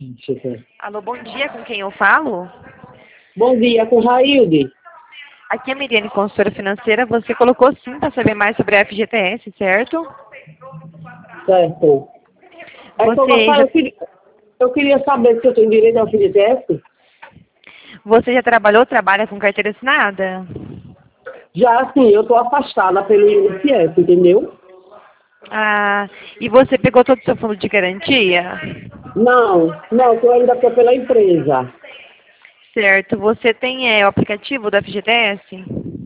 Alô, bom dia, com quem eu falo? Bom dia, com Railde. Aqui é a Miriane, consultora financeira. Você colocou sim para saber mais sobre a FGTS, certo? Certo. Você já, Eu queria saber se eu tenho direito ao FGTS. você já trabalhou, trabalha com carteira assinada? Já assim, eu estou afastada pelo INSS, entendeu? Ah, e você pegou todo o seu fundo de garantia? Não, eu ainda estou pela empresa. Certo. Você tem o aplicativo da FGTS?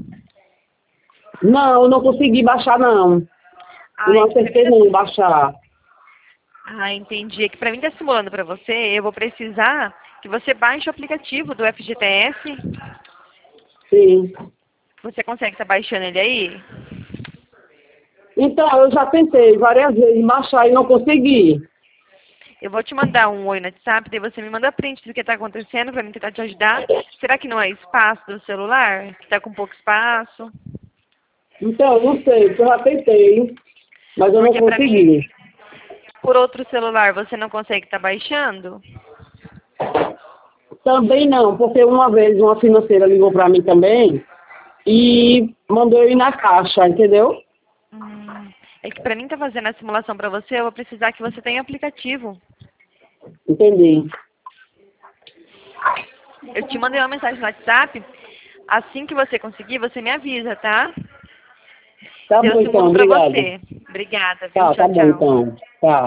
Não consegui baixar, não. Ah, Não é que pra mim acertei tá, não baixar. entendi. É que para mim tá simulando para você. Eu vou precisar que você baixe o aplicativo do FGTS. Sim. Você consegue estar baixando ele aí? Então, eu já tentei várias vezes baixar e não consegui. Eu vou te mandar um oi no WhatsApp, daí você me manda print do que está acontecendo para mim tentar te ajudar. Será que não é espaço do celular? Que está com pouco espaço? Então, não sei, porque eu já tentei, mas eu não Porque para mim, consegui. por outro celular, você não consegue estar baixando? Também não, porque uma vez uma financeira ligou para mim também e mandou eu ir na caixa, entendeu? É que para mim tá fazendo a simulação para você, eu vou precisar que você tenha aplicativo. Entendi. Eu te mandei uma mensagem no WhatsApp. Assim que você conseguir, você me avisa, tá? Tá Eu bom então, simulo para obrigado. você. Obrigada, viu? Tá Tchau, bom tchau. então. Tá.